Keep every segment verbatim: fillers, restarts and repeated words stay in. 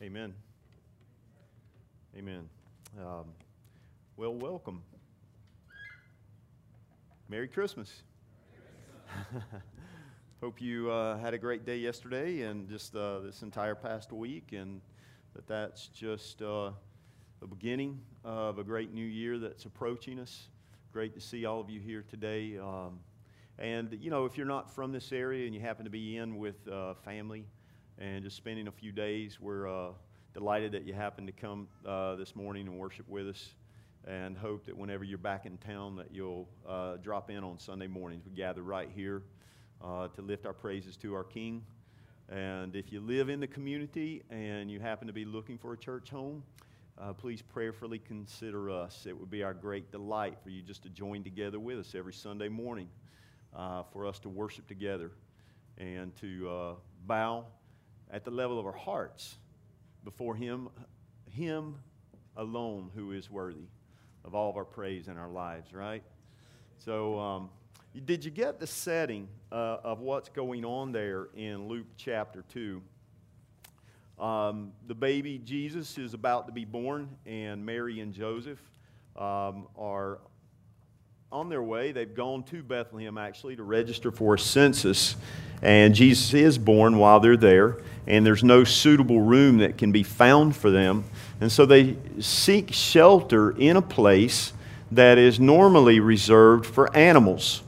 Amen. Amen. Um, well, welcome. Merry Christmas. Hope you uh, had a great day yesterday and just uh, this entire past week, and that that's just uh, the beginning of a great new year that's approaching us. Great to see all of you here today. Um, and, you know, if you're not from this area and you happen to be in with uh, family and just spending a few days, we're uh, delighted that you happened to come uh, this morning and worship with us, and hope that whenever you're back in town that you'll uh, drop in on Sunday mornings. We gather right here uh, to lift our praises to our King. And if you live in the community and you happen to be looking for a church home, uh, please prayerfully consider us. It would be our great delight for you just to join together with us every Sunday morning uh, for us to worship together and to uh, bow at the level of our hearts before Him, Him alone who is worthy of all of our praise in our lives, right? So, um, did you get the setting uh, of what's going on there in Luke chapter two? Um, the baby Jesus is about to be born, and Mary and Joseph um, are on their way. They've gone to Bethlehem, actually, to register for a census, and Jesus is born while they're there, and there's no suitable room that can be found for them. And so they seek shelter in a place that is normally reserved for animals,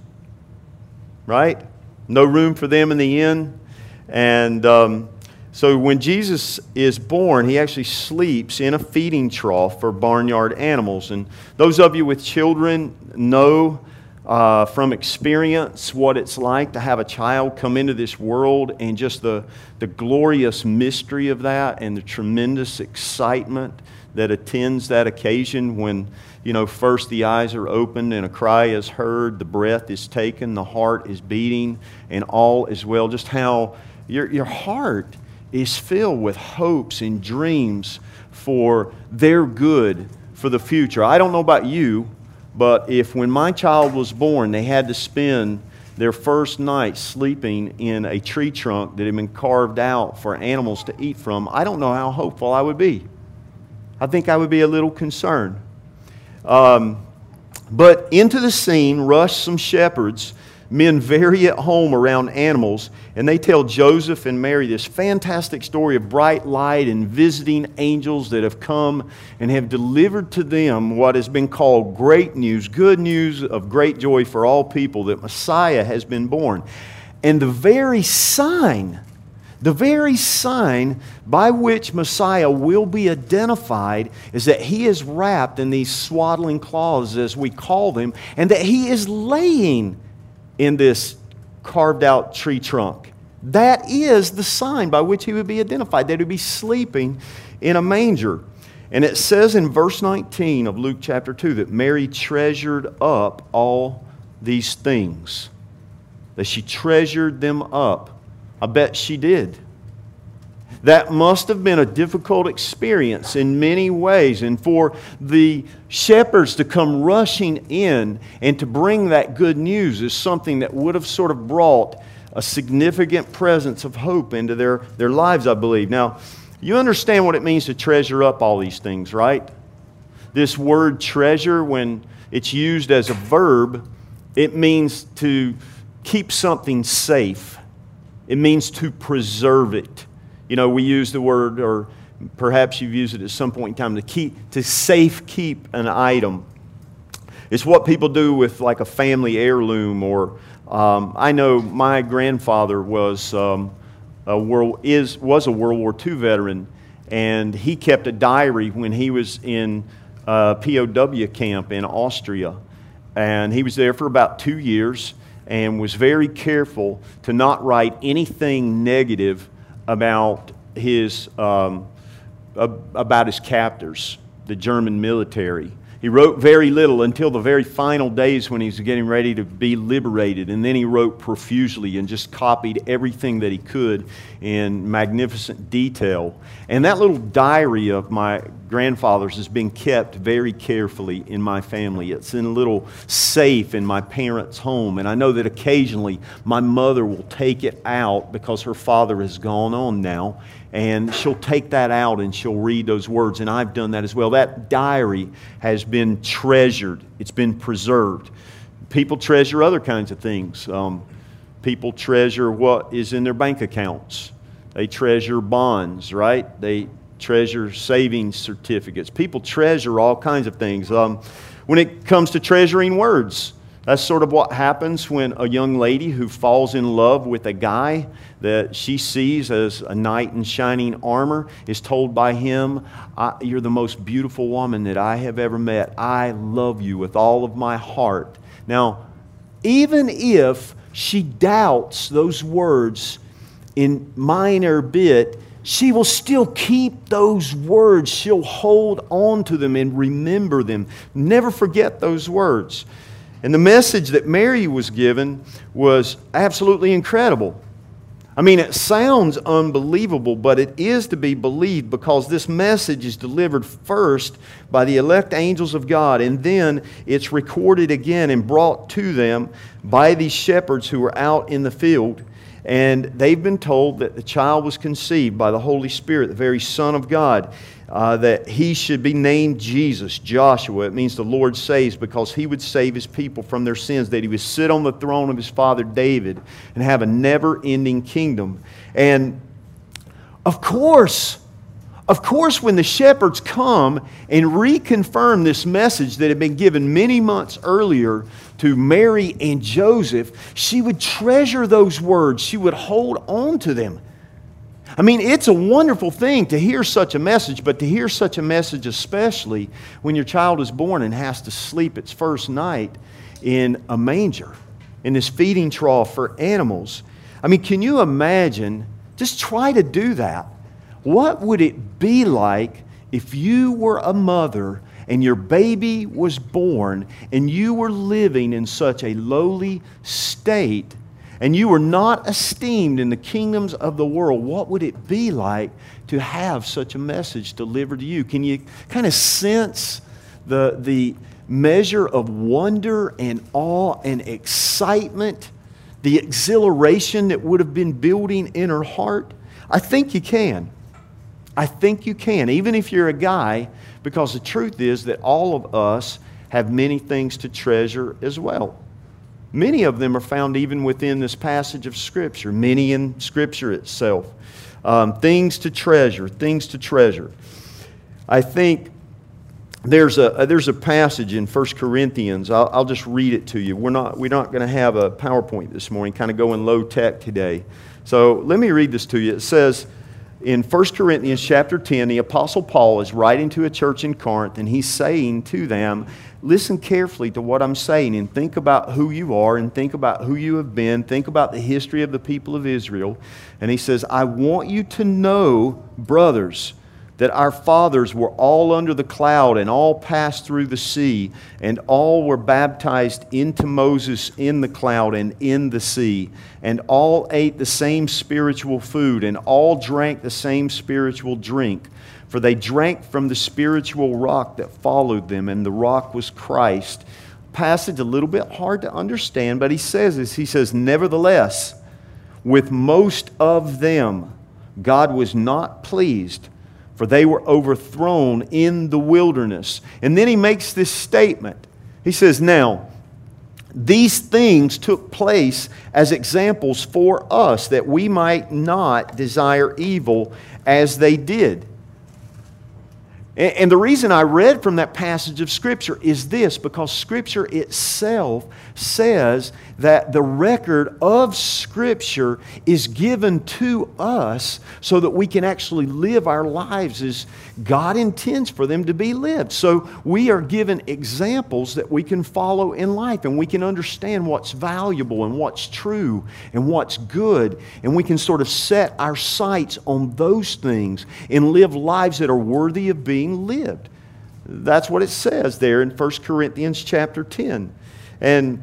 right? No room for them in the inn. And um, so when Jesus is born, He actually sleeps in a feeding trough for barnyard animals. And those of you with children know uh, from experience what it's like to have a child come into this world, and just the, the glorious mystery of that and the tremendous excitement that attends that occasion when, you know, first the eyes are opened and a cry is heard, the breath is taken, the heart is beating, and all is well. Just how your, your heart is filled with hopes and dreams for their good for the future. I don't know about you, but if when my child was born, they had to spend their first night sleeping in a tree trunk that had been carved out for animals to eat from, I don't know how hopeful I would be. I think I would be a little concerned. Um, but into the scene rush some shepherds, men very at home around animals, and they tell Joseph and Mary this fantastic story of bright light and visiting angels that have come and have delivered to them what has been called great news, good news of great joy for all people, that Messiah has been born. And the very sign, the very sign by which Messiah will be identified is that He is wrapped in these swaddling cloths, as we call them, and that He is laying in this carved out tree trunk. That is the sign by which He would be identified, that He would be sleeping in a manger. And it says in verse nineteen of Luke chapter two that Mary treasured up all these things, that she treasured them up. I bet she did. That must have been a difficult experience in many ways. And for the shepherds to come rushing in and to bring that good news is something that would have sort of brought a significant presence of hope into their, their lives, I believe. Now, you understand what it means to treasure up all these things, right? This word treasure, when it's used as a verb, it means to keep something safe. It means to preserve it. You know, we use the word, or perhaps you've used it at some point in time, to keep, to safe keep an item. It's what people do with like a family heirloom, or um, I know my grandfather was um, a world is was a World War Two veteran, and he kept a diary when he was in a P O W camp in Austria, and he was there for about two years. And was very careful to not write anything negative about his um, about his captors, the German military. He wrote very little until the very final days when he was getting ready to be liberated, and then he wrote profusely and just copied everything that he could in magnificent detail. And that little diary of my grandfather's has been kept very carefully in my family. It's in a little safe in my parents' home, and I know that occasionally my mother will take it out because her father has gone on now, and she'll take that out and she'll read those words. And I've done that as well. That diary has been treasured. It's been preserved. People treasure other kinds of things. Um, people treasure what is in their bank accounts. They treasure bonds, right? They treasure savings certificates. People treasure all kinds of things. Um, when it comes to treasuring words, that's sort of what happens when a young lady who falls in love with a guy that she sees as a knight in shining armor is told by him, "You're the most beautiful woman that I have ever met. I love you with all of my heart." Now, even if she doubts those words in minor bit, she will still keep those words. She'll hold on to them and remember them. Never forget those words. And the message that Mary was given was absolutely incredible. I mean, it sounds unbelievable, but it is to be believed because this message is delivered first by the elect angels of God, and then it's recorded again and brought to them by these shepherds who are out in the field. And they've been told that the child was conceived by the Holy Spirit, the very Son of God, uh, that he should be named Jesus, Joshua. It means the Lord saves, because he would save his people from their sins, that he would sit on the throne of his father David and have a never-ending kingdom. And of course, of course, when the shepherds come and reconfirm this message that had been given many months earlier to Mary and Joseph, she would treasure those words. She would hold on to them. I mean, it's a wonderful thing to hear such a message, but to hear such a message especially when your child is born and has to sleep its first night in a manger, in this feeding trough for animals. I mean, can you imagine? Just try to do that. What would it be like if you were a mother and your baby was born and you were living in such a lowly state and you were not esteemed in the kingdoms of the world? What would it be like to have such a message delivered to you? Can you kind of sense the, the measure of wonder and awe and excitement, the exhilaration that would have been building in her heart? I think you can. I think you can, even if you're a guy, because the truth is that all of us have many things to treasure as well. Many of them are found even within this passage of Scripture, many in Scripture itself. Um, things to treasure, things to treasure. I think there's a there's a passage in First Corinthians. I'll, I'll just read it to you. We're not we're not going to have a PowerPoint this morning, kind of going low tech today. So let me read this to you. It says, in First Corinthians chapter ten, the Apostle Paul is writing to a church in Corinth, and he's saying to them, listen carefully to what I'm saying, and think about who you are, and think about who you have been, think about the history of the people of Israel. And he says, I want you to know, brothers, that our fathers were all under the cloud and all passed through the sea, and all were baptized into Moses in the cloud and in the sea, and all ate the same spiritual food, and all drank the same spiritual drink. For they drank from the spiritual rock that followed them, and the rock was Christ. Passage a little bit hard to understand, but he says this. He says, nevertheless, with most of them God was not pleased, for they were overthrown in the wilderness. And then he makes this statement. He says, now, these things took place as examples for us, that we might not desire evil as they did. And the reason I read from that passage of Scripture is this, because Scripture itself says that the record of Scripture is given to us so that we can actually live our lives as God intends for them to be lived. So we are given examples that we can follow in life, and we can understand what's valuable and what's true and what's good, and we can sort of set our sights on those things and live lives that are worthy of being lived. That's what it says there in First Corinthians chapter ten. And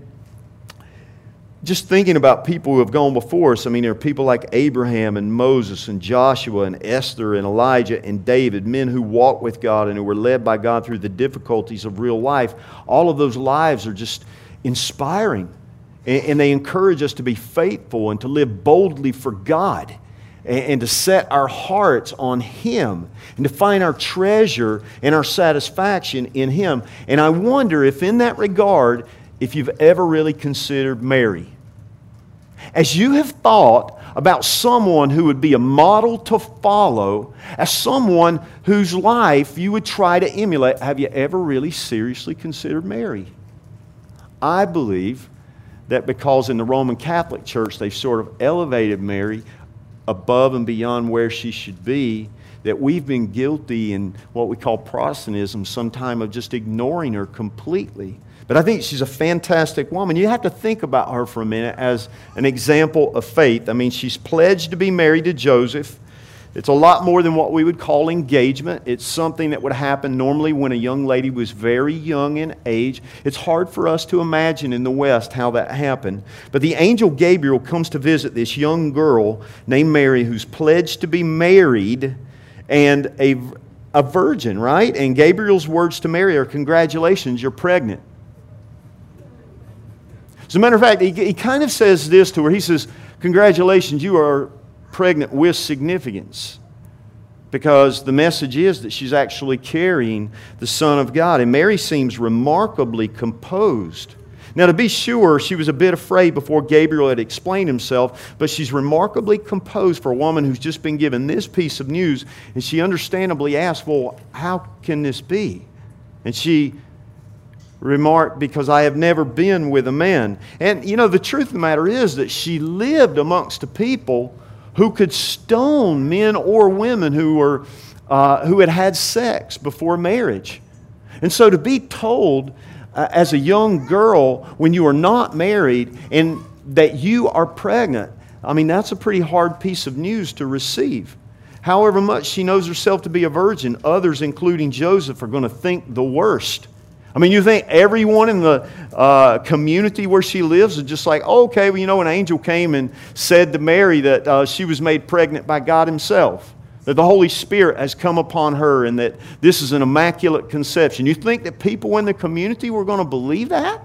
just thinking about people who have gone before us, I mean, there are people like Abraham and Moses and Joshua and Esther and Elijah and David, men who walked with God and who were led by God through the difficulties of real life. All of those lives are just inspiring, and they encourage us to be faithful and to live boldly for God. and, and to set our hearts on Him and to find our treasure and our satisfaction in Him. And I wonder if in that regard, if you've ever really considered Mary. As you have thought about someone who would be a model to follow, as someone whose life you would try to emulate, have you ever really seriously considered Mary? I believe that because in the Roman Catholic Church they've sort of elevated Mary above and beyond where she should be, that we've been guilty in what we call Protestantism sometime of just ignoring her completely. But I think she's a fantastic woman. You have to think about her for a minute as an example of faith. I mean, she's pledged to be married to Joseph. It's a lot more than what we would call engagement. It's something that would happen normally when a young lady was very young in age. It's hard for us to imagine in the West how that happened. But the angel Gabriel comes to visit this young girl named Mary who's pledged to be married and a, a virgin, right? And Gabriel's words to Mary are, "Congratulations, you're pregnant." As a matter of fact, he, he kind of says this to her. He says, "Congratulations, you are pregnant with significance." Because the message is that she's actually carrying the Son of God. And Mary seems remarkably composed. Now, to be sure, she was a bit afraid before Gabriel had explained himself, but she's remarkably composed for a woman who's just been given this piece of news. And she understandably asks, "Well, how can this be?" And she remarked, "Because I have never been with a man." And, you know, the truth of the matter is that she lived amongst a people who could stone men or women who were uh, who had had sex before marriage. And so to be told uh, as a young girl when you are not married and that you are pregnant, I mean, that's a pretty hard piece of news to receive. However much she knows herself to be a virgin, others, including Joseph, are going to think the worst. I mean, you think everyone in the uh, community where she lives is just like, oh, okay, well, you know, an angel came and said to Mary that uh, she was made pregnant by God Himself, that the Holy Spirit has come upon her, and that this is an immaculate conception. You think that people in the community were going to believe that?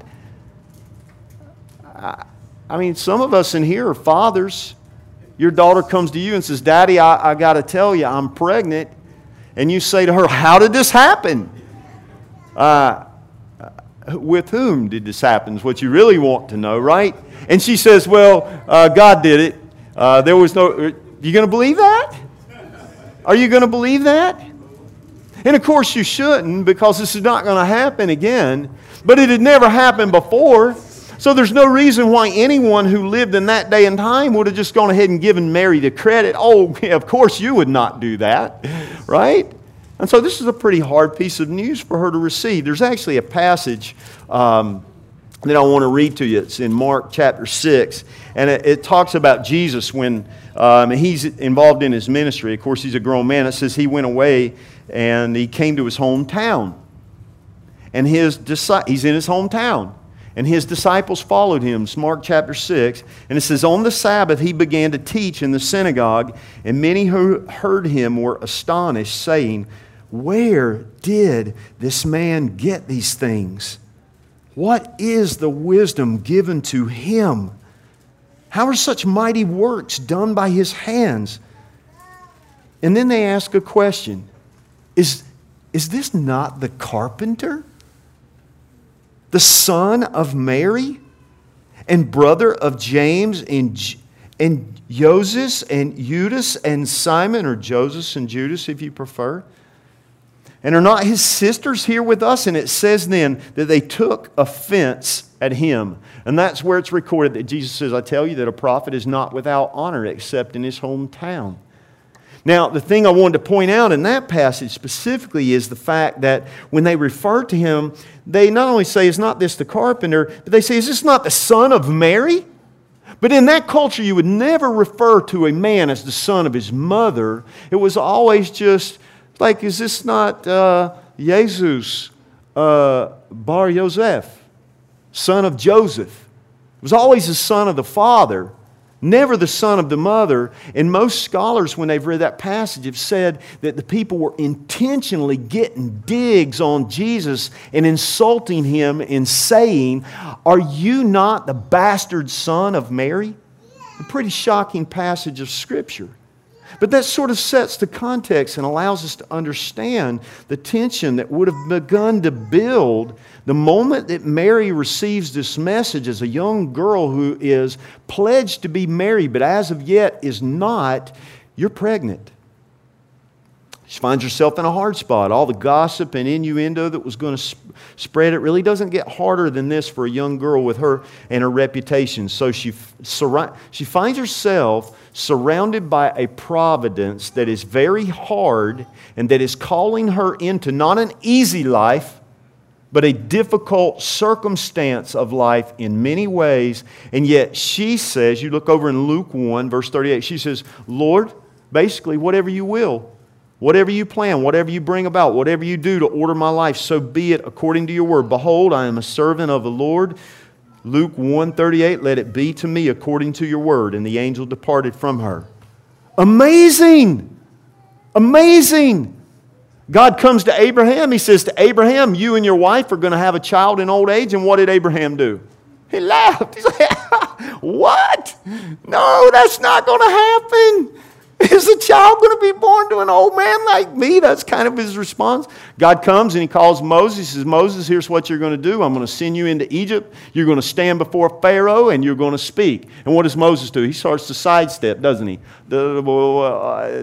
I, I mean, some of us in here are fathers. Your daughter comes to you and says, "Daddy, I, I got to tell you, I'm pregnant." And you say to her, "How did this happen?" Uh, With whom did this happen is what you really want to know, right? And she says, "Well, uh, God did it. Uh, there was no..." Are you going to believe that? Are you going to believe that? And of course you shouldn't, because this is not going to happen again. But it had never happened before. So there's no reason why anyone who lived in that day and time would have just gone ahead and given Mary the credit. Oh, yeah, of course you would not do that, right? And so this is a pretty hard piece of news for her to receive. There's actually a passage um, that I want to read to you. It's in Mark chapter six. And it, it talks about Jesus when um, he's involved in His ministry. Of course, He's a grown man. It says He went away and He came to His hometown. And his He's in His hometown. And His disciples followed Him. It's Mark chapter six. And it says, "On the Sabbath He began to teach in the synagogue. And many who heard Him were astonished, saying, 'Where did this man get these things? What is the wisdom given to Him? How are such mighty works done by His hands?' And then they ask a question. Is, is this not the carpenter, the son of Mary, and brother of James and, and Joses and Judas and Simon," or Joseph and Judas if you prefer, "and are not his sisters here with us?" And it says then that they took offense at Him. And that's where it's recorded that Jesus says, "I tell you that a prophet is not without honor except in his hometown." Now, the thing I wanted to point out in that passage specifically is the fact that when they refer to Him, they not only say, "Is not this the carpenter?" but they say, "Is this not the son of Mary?" But in that culture, you would never refer to a man as the son of his mother. It was always just like, "Is this not uh, Jesus, uh, Bar Yosef, son of Joseph?" It was always the son of the father, never the son of the mother. And most scholars, when they've read that passage, have said that the people were intentionally getting digs on Jesus and insulting Him and saying, "Are you not the bastard son of Mary?" A pretty shocking passage of Scripture. But that sort of sets the context and allows us to understand the tension that would have begun to build the moment that Mary receives this message as a young girl who is pledged to be married, but as of yet is not. You're pregnant. She finds herself in a hard spot. All the gossip and innuendo that was going to sp- spread, it really doesn't get harder than this for a young girl with her and her reputation. So she, sur- she finds herself surrounded by a providence that is very hard and that is calling her into not an easy life, but a difficult circumstance of life in many ways. And yet she says, you look over in Luke one, verse thirty-eight, she says, Lord, basically, whatever you will, whatever you plan, whatever you bring about, whatever you do to order my life, so be it according to your word. Behold, I am a servant of the Lord. Luke one thirty-eight, let it be to me according to your word. And the angel departed from her. Amazing! Amazing! God comes to Abraham. He says to Abraham, you and your wife are going to have a child in old age. And what did Abraham do? He laughed. He's like, what? No, that's not going to happen. Is a child going to be born to an old man like me? That's kind of his response. God comes and he calls Moses. He says, Moses, here's what you're going to do. I'm going to send you into Egypt. You're going to stand before Pharaoh and you're going to speak. And what does Moses do? He starts to sidestep, doesn't he? The, well, uh,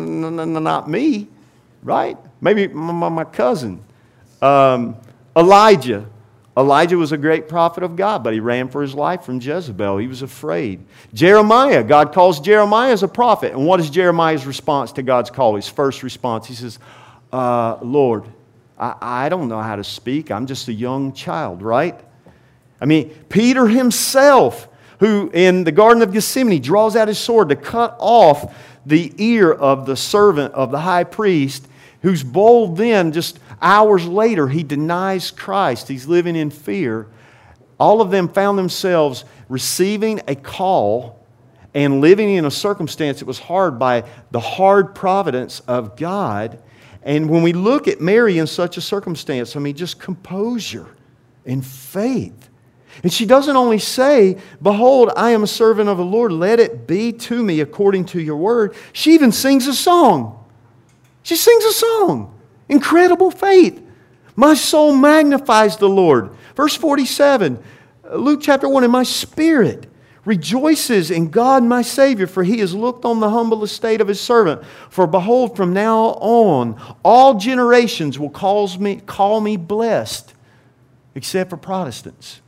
not me, right? Maybe my, my cousin. Um, Elijah. Elijah was a great prophet of God, but he ran for his life from Jezebel. He was afraid. Jeremiah, God calls Jeremiah as a prophet. And what is Jeremiah's response to God's call? His first response, he says, uh, Lord, I, I don't know how to speak. I'm just a young child, right? I mean, Peter himself, who in the Garden of Gethsemane draws out his sword to cut off the ear of the servant of the high priest, who's bold then, just hours later, he denies Christ. He's living in fear. All of them found themselves receiving a call and living in a circumstance that was hard by the hard providence of God. And when we look at Mary in such a circumstance, I mean, just composure and faith. And she doesn't only say, behold, I am a servant of the Lord. Let it be to me according to your word. She even sings a song. She sings a song. Incredible faith. My soul magnifies the Lord. Verse forty-seven, Luke chapter one, and my spirit rejoices in God my Savior, for He has looked on the humble estate of His servant. For behold, from now on, all generations will calls me, call me blessed, except for Protestants.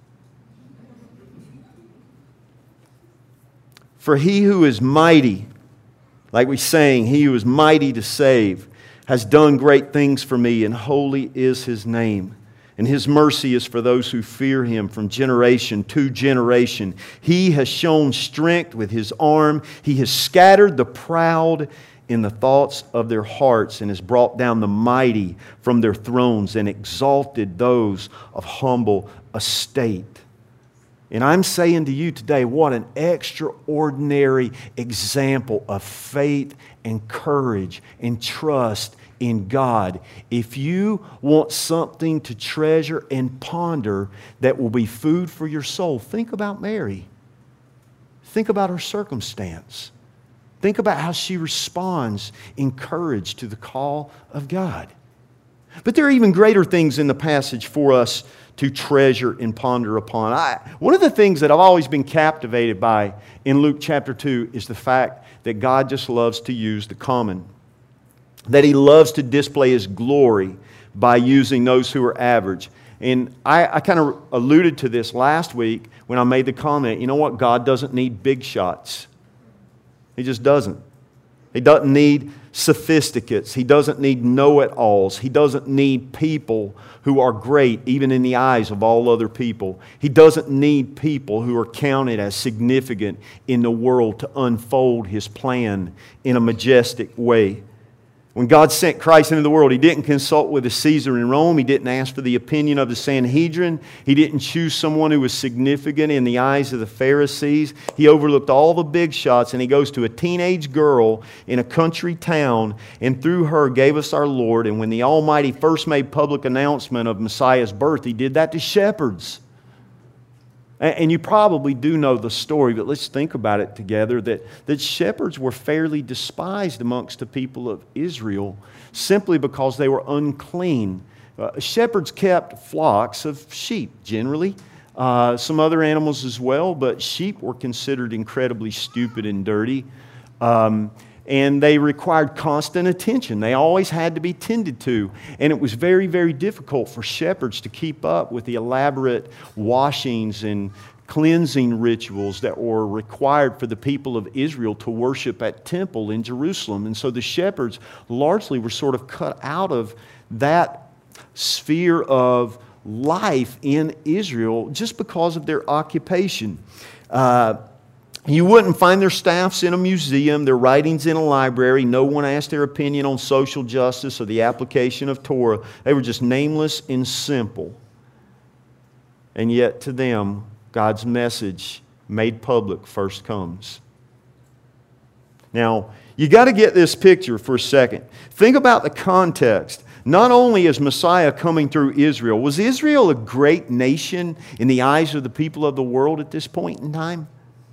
For He who is mighty, like we sang, He who is mighty to save, has done great things for me, and holy is His name. And His mercy is for those who fear Him from generation to generation. He has shown strength with His arm. He has scattered the proud in the thoughts of their hearts, and has brought down the mighty from their thrones and exalted those of humble estate. And I'm saying to you today, what an extraordinary example of faith and courage and trust in God. If you want something to treasure and ponder that will be food for your soul, think about Mary. Think about her circumstance. Think about how she responds in courage to the call of God. But there are even greater things in the passage for us to treasure and ponder upon. I, one of the things that I've always been captivated by in Luke chapter two is the fact that God just loves to use the common. That He loves to display His glory by using those who are average. And I, I kind of alluded to this last week when I made the comment, you know what? God doesn't need big shots. He just doesn't. He doesn't need sophisticates. He doesn't need know-it-alls. He doesn't need people who are great even in the eyes of all other people. He doesn't need people who are counted as significant in the world to unfold His plan in a majestic way. When God sent Christ into the world, He didn't consult with the Caesar in Rome. He didn't ask for the opinion of the Sanhedrin. He didn't choose someone who was significant in the eyes of the Pharisees. He overlooked all the big shots, and He goes to a teenage girl in a country town, and through her gave us our Lord. And when the Almighty first made public announcement of Messiah's birth, He did that to shepherds. And you probably do know the story, but let's think about it together, that, that shepherds were fairly despised amongst the people of Israel simply because they were unclean. Uh, shepherds kept flocks of sheep, generally. Uh, some other animals as well, but sheep were considered incredibly stupid and dirty. Um, And they required constant attention. They always had to be tended to. And it was very, very difficult for shepherds to keep up with the elaborate washings and cleansing rituals that were required for the people of Israel to worship at temple in Jerusalem. And so the shepherds largely were sort of cut out of that sphere of life in Israel just because of their occupation. Uh, You wouldn't find their staffs in a museum, their writings in a library. No one asked their opinion on social justice or the application of Torah. They were just nameless and simple. And yet to them, God's message made public first comes. Now, you got to get this picture for a second. Think about the context. Not only is Messiah coming through Israel, was Israel a great nation in the eyes of the people of the world at this point in time?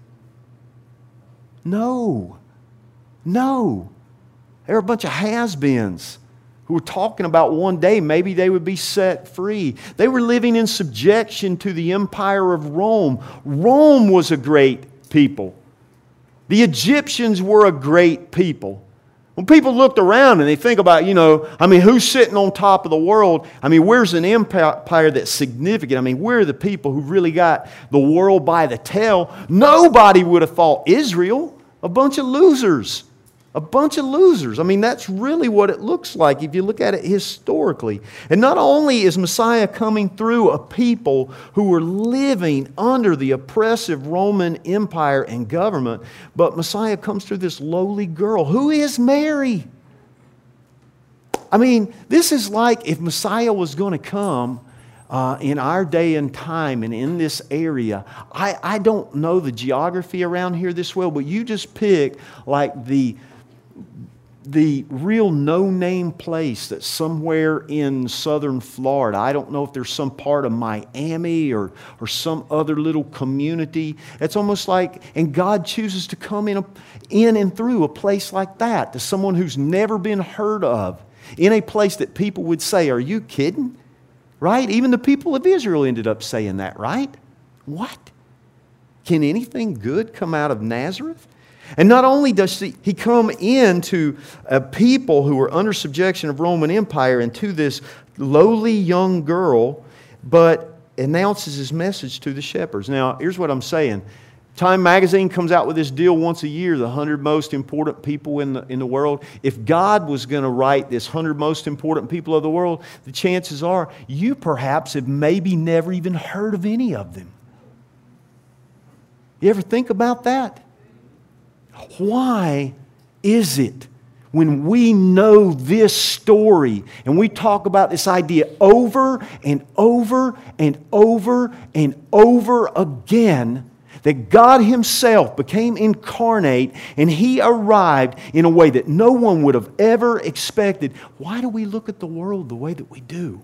No. No. They were a bunch of has-beens who were talking about one day maybe they would be set free. They were living in subjection to the empire of Rome. Rome was a great people. The Egyptians were a great people. When people looked around and they think about, you know, I mean, who's sitting on top of the world? I mean, where's an empire that's significant? I mean, we're the people who really got the world by the tail. Nobody would have thought Israel. A bunch of losers. A bunch of losers. I mean, that's really what it looks like if you look at it historically. And not only is Messiah coming through a people who were living under the oppressive Roman Empire and government, but Messiah comes through this lowly girl. Who is Mary? I mean, this is like if Messiah was going to come Uh, in our day and time and in this area. I, I don't know the geography around here this well, but you just pick like the, the real no-name place that's somewhere in southern Florida. I don't know if there's some part of Miami or, or some other little community. It's almost like, and God chooses to come in, a, in and through a place like that to someone who's never been heard of, in a place that people would say, "Are you kidding?" Right? Even the people of Israel ended up saying that, right? What? Can anything good come out of Nazareth? And not only does he come into a people who were under subjection of Roman Empire and to this lowly young girl, but announces his message to the shepherds. Now, here's what I'm saying. Time magazine comes out with this deal once a year, the one hundred most important people in the, in the world. If God was going to write this one hundred most important people of the world, the chances are you perhaps have maybe never even heard of any of them. You ever think about that? Why is it when we know this story and we talk about this idea over and over and over and over again, that God Himself became incarnate and He arrived in a way that no one would have ever expected? Why do we look at the world the way that we do?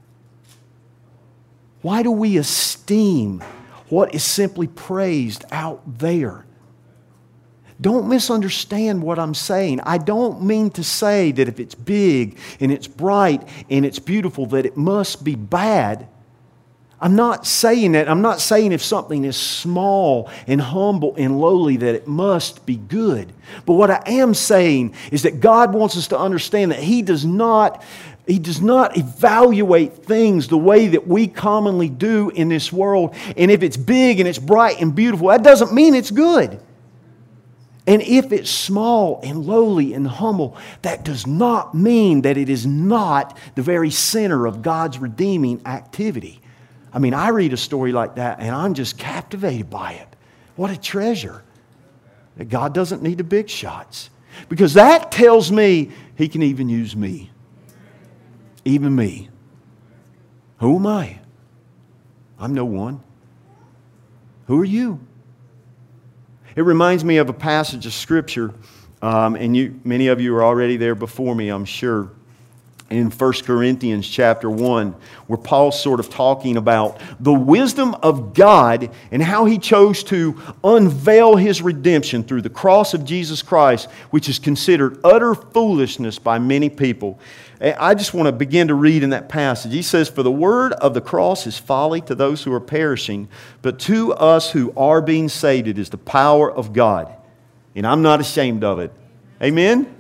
Why do we esteem what is simply praised out there? Don't misunderstand what I'm saying. I don't mean to say that if it's big and it's bright and it's beautiful that it must be bad. I'm not saying that. I'm not saying if something is small and humble and lowly that it must be good. But what I am saying is that God wants us to understand that He does not, He does not evaluate things the way that we commonly do in this world. And if it's big and it's bright and beautiful, that doesn't mean it's good. And if it's small and lowly and humble, that does not mean that it is not the very center of God's redeeming activity. I mean, I read a story like that and I'm just captivated by it. What a treasure. That God doesn't need the big shots. Because that tells me He can even use me. Even me. Who am I? I'm no one. Who are you? It reminds me of a passage of Scripture, um, and you, many of you are already there before me, I'm sure. in First Corinthians chapter one, where Paul's sort of talking about the wisdom of God and how He chose to unveil His redemption through the cross of Jesus Christ, which is considered utter foolishness by many people. I just want to begin to read in that passage. He says, "For the word of the cross is folly to those who are perishing, but to us who are being saved it is the power of God. And I'm not ashamed of it." Amen?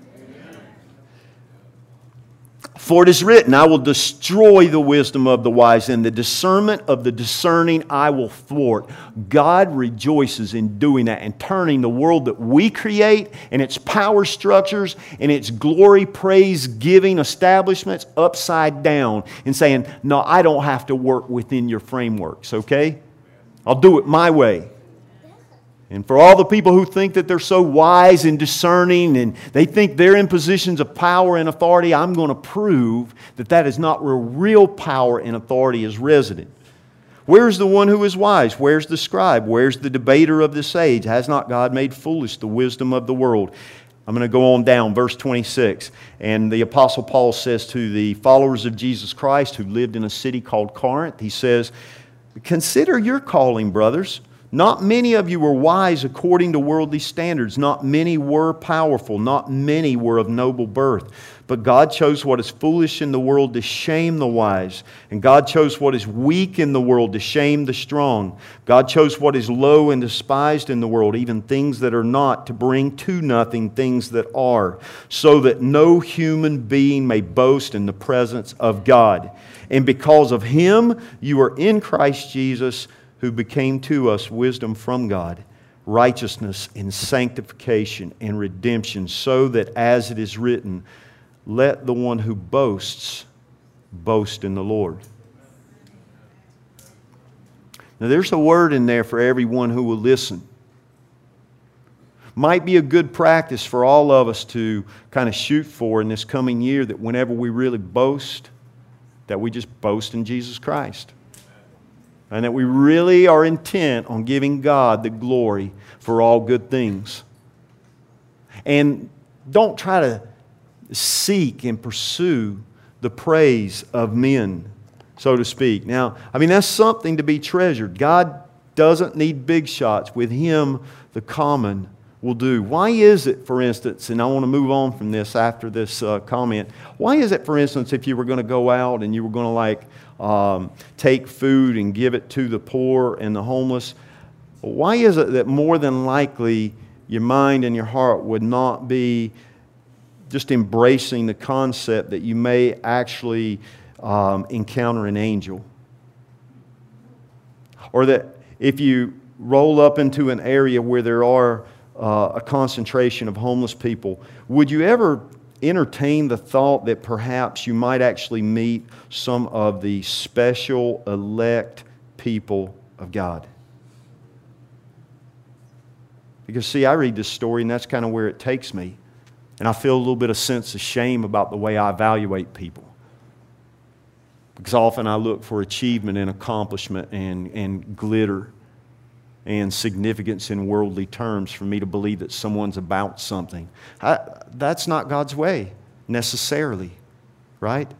"For it is written, I will destroy the wisdom of the wise, and the discernment of the discerning I will thwart." God rejoices in doing that and turning the world that we create and its power structures and its glory, praise giving establishments upside down and saying, "No, I don't have to work within your frameworks, okay? I'll do it my way." And for all the people who think that they're so wise and discerning and they think they're in positions of power and authority, I'm going to prove that that is not where real power and authority is resident. "Where's the one who is wise? Where's the scribe? Where's the debater of this age? Has not God made foolish the wisdom of the world?" I'm going to go on down, verse twenty-six. And the Apostle Paul says to the followers of Jesus Christ who lived in a city called Corinth, he says, "Consider your calling, brothers. Not many of you were wise according to worldly standards. Not many were powerful. Not many were of noble birth. But God chose what is foolish in the world to shame the wise. And God chose what is weak in the world to shame the strong. God chose what is low and despised in the world, even things that are not, to bring to nothing things that are, so that no human being may boast in the presence of God. And because of Him, you are in Christ Jesus, who became to us wisdom from God, righteousness and sanctification and redemption, so that as it is written, let the one who boasts boast in the Lord." Now there's a word in there for everyone who will listen. Might be a good practice for all of us to kind of shoot for in this coming year, that whenever we really boast, that we just boast in Jesus Christ. And that we really are intent on giving God the glory for all good things. And don't try to seek and pursue the praise of men, so to speak. Now, I mean, that's something to be treasured. God doesn't need big shots. With Him, the common will do. Why is it, for instance, and I want to move on from this after this uh, comment, why is it, for instance, if you were going to go out and you were going to like um, take food and give it to the poor and the homeless, why is it that more than likely your mind and your heart would not be just embracing the concept that you may actually um, encounter an angel? Or that if you roll up into an area where there are uh, a concentration of homeless people, would you ever entertain the thought that perhaps you might actually meet some of the special elect people of God? Because see, I read this story and that's kind of where it takes me. And I feel a little bit of sense of shame about the way I evaluate people. Because often I look for achievement and accomplishment and, and glitter and significance in worldly terms for me to believe that someone's about something. I, that's not God's way, necessarily, right?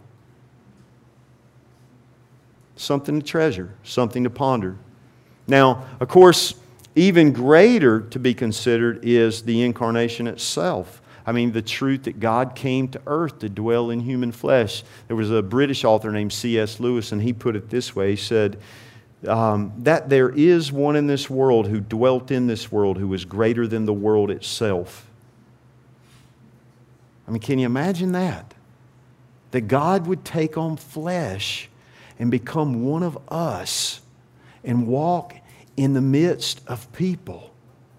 Something to treasure, something to ponder. Now, of course, even greater to be considered is the incarnation itself. I mean, the truth that God came to earth to dwell in human flesh. There was a British author named C S Lewis, and he put it this way. He said, um, that there is one in this world who dwelt in this world who is greater than the world itself. I mean, can you imagine that? That God would take on flesh and become one of us and walk in the midst of people.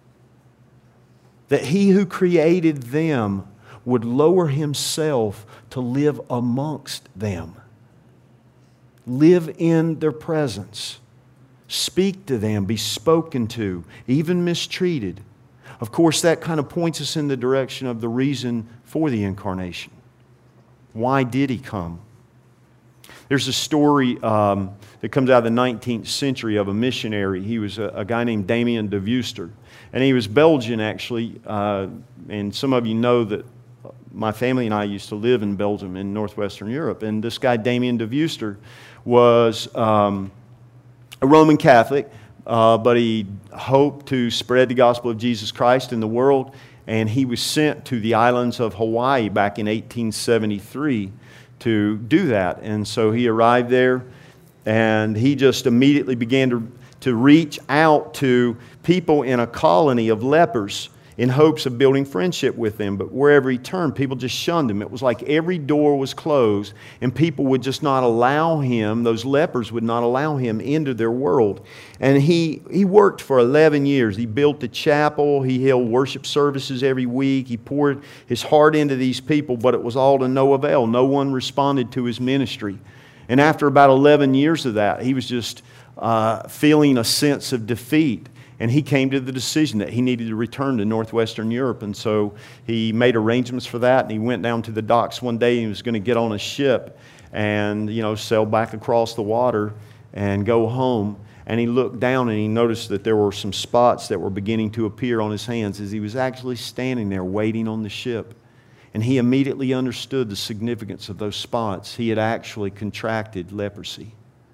That He who created them would lower Himself to live amongst them. Live in their presence. Speak to them, be spoken to, even mistreated. Of course, that kind of points us in the direction of the reason for the incarnation. Why did He come? There's a story um, that comes out of the nineteenth century of a missionary. He was a, a guy named Damien de Veuster. And he was Belgian, actually. Uh, and some of you know that my family and I used to live in Belgium, in northwestern Europe. And this guy, Damien de Veuster, was um, a Roman Catholic, uh, but he hoped to spread the gospel of Jesus Christ in the world. And he was sent to the islands of Hawaii back in eighteen seventy-three to do that. And so he arrived there, and he just immediately began to, to reach out to people in a colony of lepers in hopes of building friendship with them. But wherever he turned, people just shunned him. It was like every door was closed, and people would just not allow him, those lepers would not allow him into their world. And he, he worked for eleven years. He built a chapel. He held worship services every week. He poured his heart into these people, but it was all to no avail. No one responded to his ministry. And after about eleven years of that, he was just uh, feeling a sense of defeat. And he came to the decision that he needed to return to northwestern Europe. And so he made arrangements for that. And he went down to the docks one day and he was going to get on a ship and, you know, sail back across the water and go home. And he looked down and he noticed that there were some spots that were beginning to appear on his hands as he was actually standing there waiting on the ship. And he immediately understood the significance of those spots. He had actually contracted leprosy.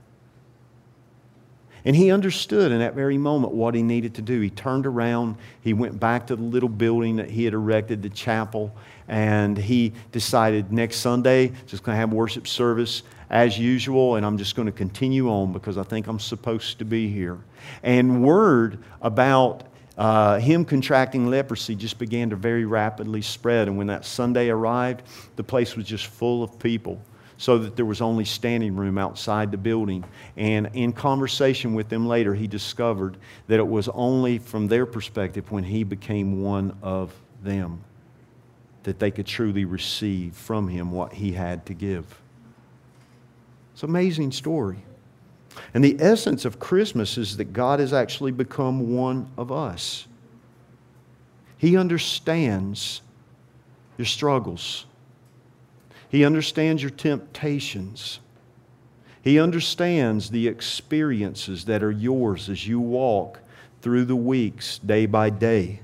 And he understood in that very moment what he needed to do. He turned around, he went back to the little building that he had erected, the chapel, and he decided next Sunday, just going to have worship service as usual, and I'm just going to continue on because I think I'm supposed to be here. And word about uh, him contracting leprosy just began to very rapidly spread. And when that Sunday arrived, the place was just full of people, so that there was only standing room outside the building. And in conversation with them later, he discovered that it was only from their perspective, when he became one of them, that they could truly receive from him what he had to give. It's an amazing story. And the essence of Christmas is that God has actually become one of us. He understands your struggles. He understands your temptations. He understands the experiences that are yours as you walk through the weeks, day by day.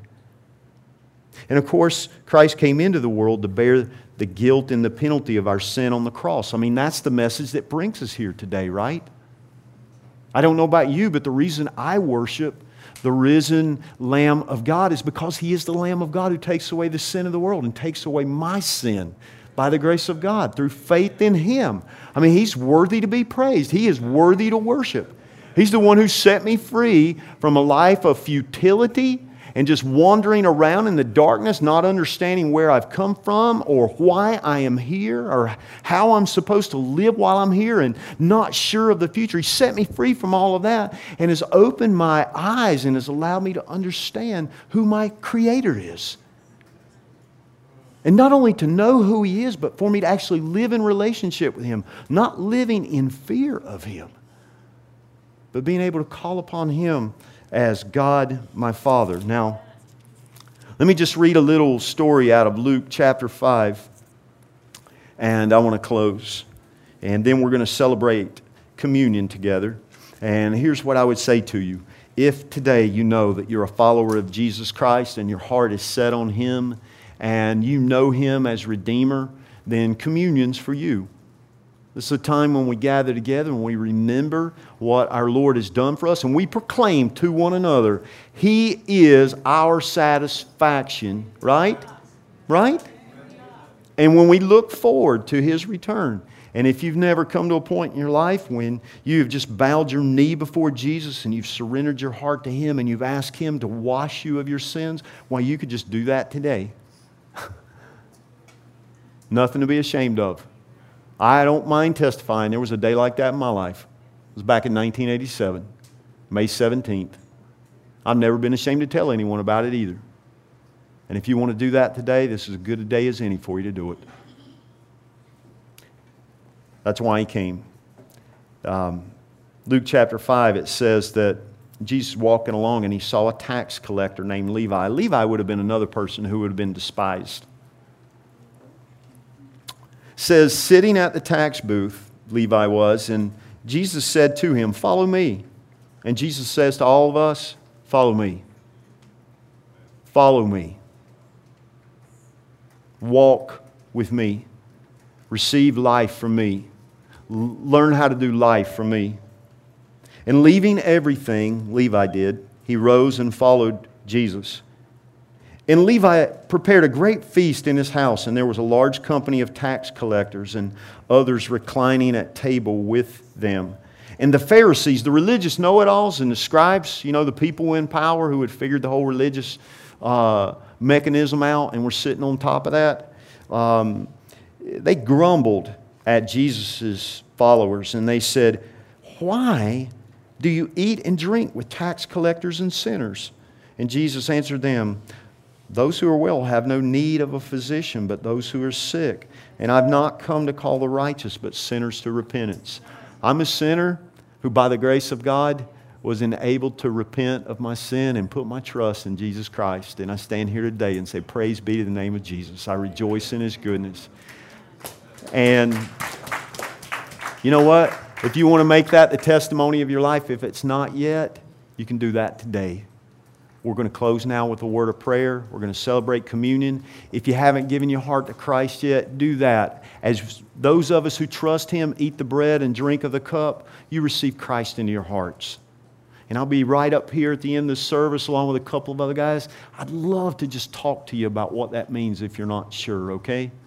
And of course, Christ came into the world to bear the guilt and the penalty of our sin on the cross. I mean, that's the message that brings us here today, right? I don't know about you, but the reason I worship the risen Lamb of God is because He is the Lamb of God who takes away the sin of the world and takes away my sin by the grace of God through faith in Him. I mean, He's worthy to be praised. He is worthy to worship. He's the one who set me free from a life of futility and just wandering around in the darkness, not understanding where I've come from or why I am here or how I'm supposed to live while I'm here and not sure of the future. He set me free from all of that and has opened my eyes and has allowed me to understand who my Creator is. And not only to know who He is, but for me to actually live in relationship with Him, not living in fear of Him, but being able to call upon Him as God, my Father. Now, let me just read a little story out of Luke chapter five, and I want to close. And then we're going to celebrate communion together. And here's what I would say to you. If today you know that you're a follower of Jesus Christ and your heart is set on Him and you know Him as Redeemer, then communion's for you. This is a time when we gather together and we remember what our Lord has done for us, and we proclaim to one another, He is our satisfaction, right? Right? And when we look forward to His return, and if you've never come to a point in your life when you've just bowed your knee before Jesus and you've surrendered your heart to Him and you've asked Him to wash you of your sins, well, you could just do that today. Nothing to be ashamed of. I don't mind testifying. There was a day like that in my life. It was back in nineteen eighty-seven, May seventeenth. I've never been ashamed to tell anyone about it either. And if you want to do that today, this is as good a day as any for you to do it. That's why He came. Um, Luke chapter five, it says that Jesus was walking along and He saw a tax collector named Levi. Levi would have been another person who would have been despised. Says, sitting at the tax booth, Levi was, and Jesus said to him, follow me. And Jesus says to all of us, follow me. Follow me. walk with me. Receive life from me. L- learn how to do life from me. And leaving everything, Levi did, he rose and followed Jesus. And Levi prepared a great feast in his house, and there was a large company of tax collectors and others reclining at table with them. And the Pharisees, the religious know-it-alls and the scribes, you know, the people in power who had figured the whole religious uh, mechanism out and were sitting on top of that, um, they grumbled at Jesus' followers, and they said, "Why do you eat and drink with tax collectors and sinners?" And Jesus answered them, "Those who are well have no need of a physician, but those who are sick. And I've not come to call the righteous, but sinners to repentance." I'm a sinner who, by the grace of God, was enabled to repent of my sin and put my trust in Jesus Christ. And I stand here today and say, praise be to the name of Jesus. I rejoice in His goodness. And you know what? If you want to make that the testimony of your life, if it's not yet, you can do that today. We're going to close now with a word of prayer. We're going to celebrate communion. If you haven't given your heart to Christ yet, do that. As those of us who trust Him eat the bread and drink of the cup, you receive Christ into your hearts. And I'll be right up here at the end of the service along with a couple of other guys. I'd love to just talk to you about what that means if you're not sure, okay?